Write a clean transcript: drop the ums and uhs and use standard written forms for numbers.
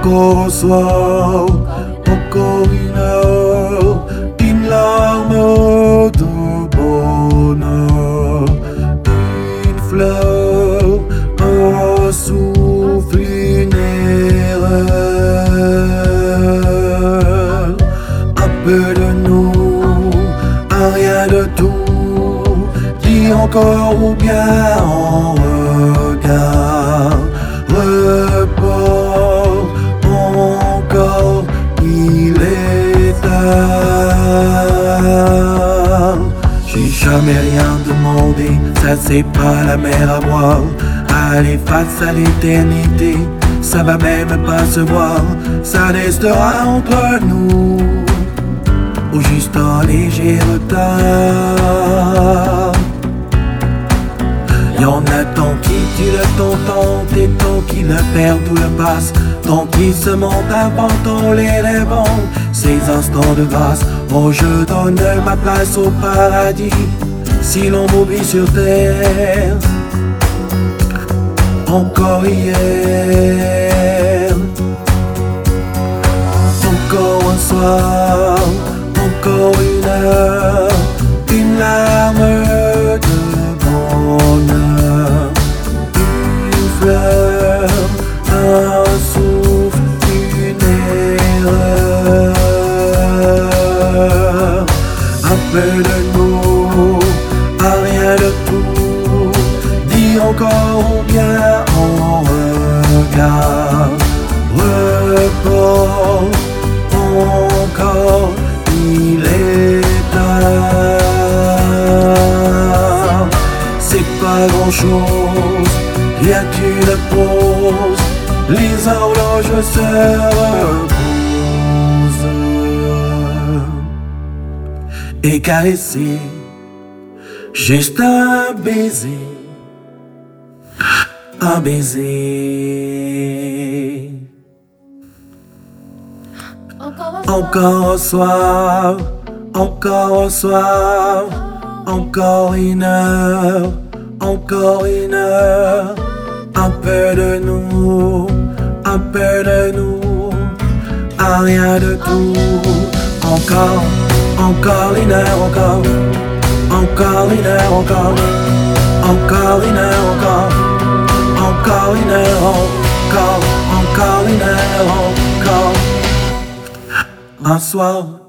Encore un soir, encore une heure, une larme de bonheur, une fleur, un souffle, une erreur, un peu de nous, un rien de tout, dis encore ou bien en regard, report, encore il est tard. J'ai jamais rien demandé, ça c'est pas la mer à boire. Aller face à l'éternité, ça va même pas se voir. Ça restera entre nous, ou juste un léger retard. Y'en a tant qui tuent le temps, et tant qui le perdent ou le passent, tant qui se mentent inventant les rêvant ces instants de grâce. Oh, je donne ma place au paradis si l'on m'oublie sur terre. Encore hier, encore un soir, encore une heure, une larme de bonheur, une fleur, un souffle, une erreur, un peu de nous, un rien de tout, dis encore ou bien en regard, report, encore il est tard. C'est pas grand chose, rien qu'une pause, les horloges se reposent. Et caresser, juste un baiser, un baiser. Encore un soir, encore un soir, encore une heure, encore une heure, un peu de nous, un peu de nous, un rien de tout. Encore, encore une heure, encore, encore une heure, encore, encore une heure, encore, encore une heure, encore, encore une heure, encore. Un soir,